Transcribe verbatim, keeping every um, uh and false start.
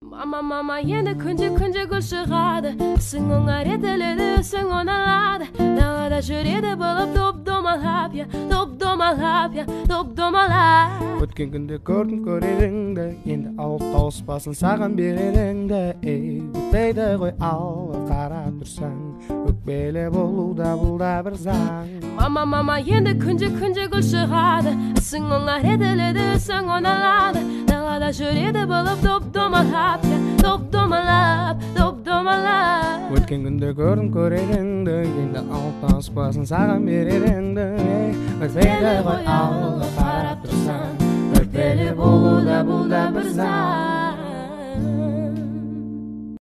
Mama, mama, енді күнде-күнде гүл шығады, ісің оңар етіледі, ісің оңалады, далада жүреді болып доп-домалап, я, доп-домалап, я, доп-домалап. Өткен күнде көрдім көреріңді, енді ауып тауыспасын саған береріңді. Ей, өтпейді ғой алға қарап тұрсаң, өкпелі болуда бұл да бір заң. Мама, мама, енді күнде-күнде гүл шығады, ісің оңар етіледі, ісің оңалады, далада жүреді болып доп-домалап, я, доп-домалап, доп-домалап. Өткен күнде көрдім көреріңді, енді ауып тауыспасын саған береріңді. Ей, өтпейді ғой алға қарап тұрсаң, өкпелі болуда бұл да бір заң.